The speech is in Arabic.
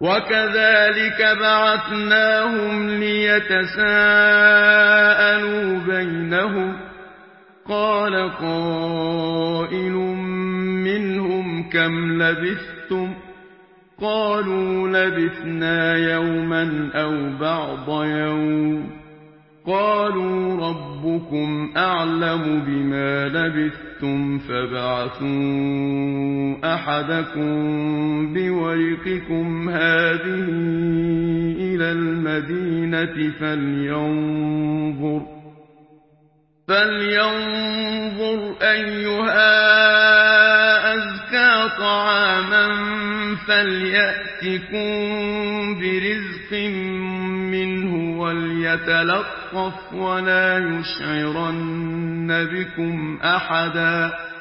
وكذلك بعثناهم ليتساءلوا بينهم قال قائل منهم كم لبثتم قالوا لبثنا يوما أو بعض يوم قالوا ربكم أعلم بما لبثتم فابعثوا أحدكم بورقكم هذه إلى المدينة فلينظر أيها أزكى طعاما فليأتكم برزق منه وليتلطف ولا يشعرن بكم أحدا